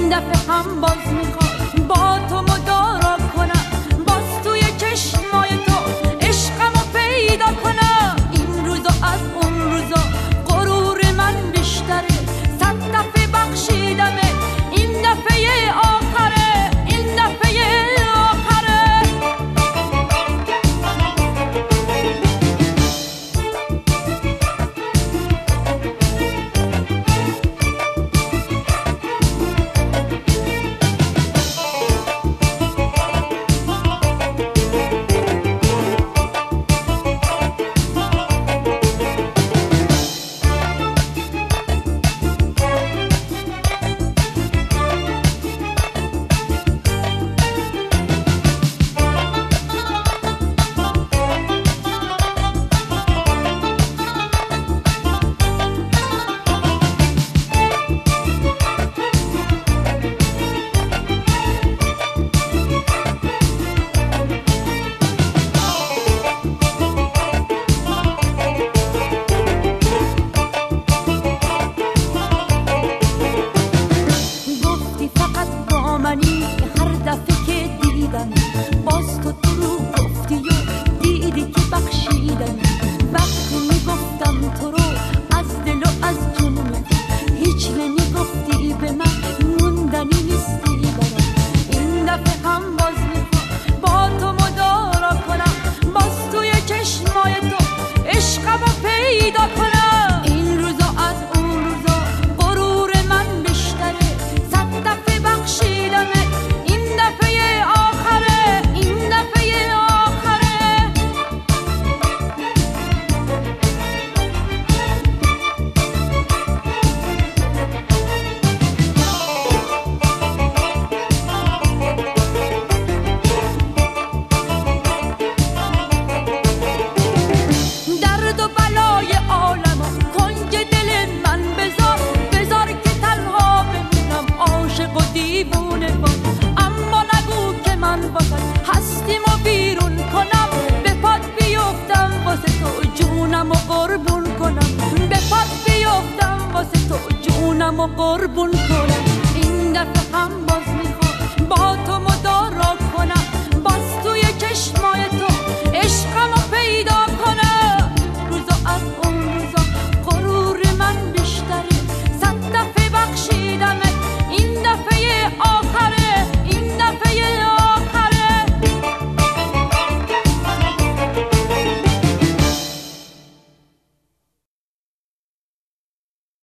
دفعه هم باز میخوام با تو مدارا کنم، باز توی چشمای تو عشقمو پیدا کنم. این روزا از اون روزا غرور من بیشتره، 100 دفعه بخشیدمه، این دفعه آخره، این دفعه آخره. هر دفعه که دیدم باز تو درو گفتی و دیدی که بخشیدم. وقتی میگفتم تو رو از دل و از جون، هیچ نمیگفتی به من موندنی نیستی برام. این دفعه هم باز میخوام با تو مدارا کنم، باز توی چشمای تو عشقمو پیدا کنم. این روزا از اون روزا غرور من بیشتره، 100 دفعه بخشیدمه، این دفعه آخره، این دفعه آخره. درد و بلای عالمو کنج دل من بذار، بذار که تنها بمونم عاشق و دیوونه با. اما نگو که من واسه هستیمو بیرون کنم، به پات بیفتم واسه تو جونمو قربون کنم، به پات بیفتم واسه تو جونمو قربون کنم.